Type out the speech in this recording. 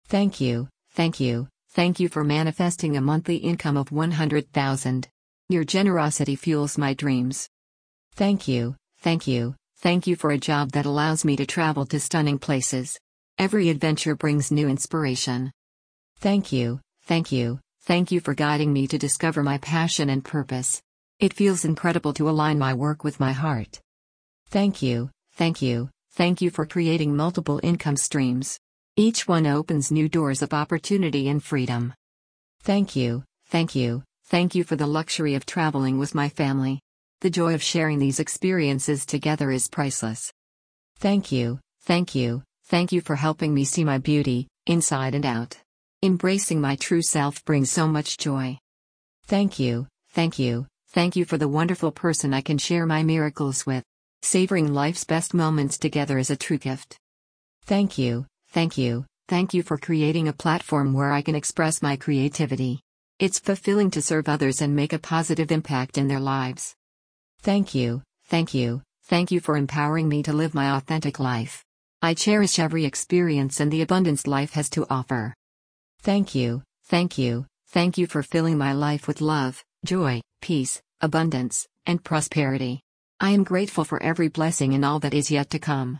Thank you, thank you, thank you for manifesting a monthly income of 100,000. Your generosity fuels my dreams. Thank you, thank you, thank you for a job that allows me to travel to stunning places. Every adventure brings new inspiration. Thank you, thank you, thank you for guiding me to discover my passion and purpose. It feels incredible to align my work with my heart. Thank you, thank you, thank you for creating multiple income streams. Each one opens new doors of opportunity and freedom. Thank you, thank you, thank you for the luxury of traveling with my family. The joy of sharing these experiences together is priceless. Thank you, thank you, thank you for helping me see my beauty, inside and out. Embracing my true self brings so much joy. Thank you, thank you, thank you for the wonderful person I can share my miracles with. Savoring life's best moments together is a true gift. Thank you, thank you, thank you for creating a platform where I can express my creativity. It's fulfilling to serve others and make a positive impact in their lives. Thank you, thank you, thank you for empowering me to live my authentic life. I cherish every experience and the abundance life has to offer. Thank you, thank you, thank you for filling my life with love, joy, peace, abundance, and prosperity. I am grateful for every blessing and all that is yet to come.